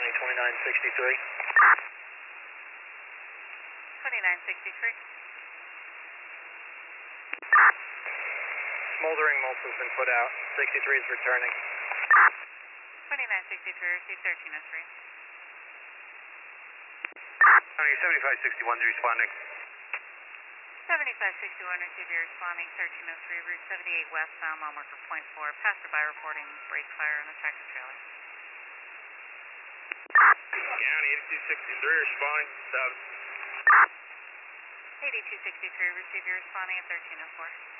County 2963. 2963. Smoldering mulch has been put out. 63 is returning. 2963, receive 1303. County 7561 is responding. 7561, receive your responding 1303, Route 78 westbound, mile marker .4. Passerby reporting brake fire on the tractor trailer. County 8263 responding. 8263, receive your responding at 1304.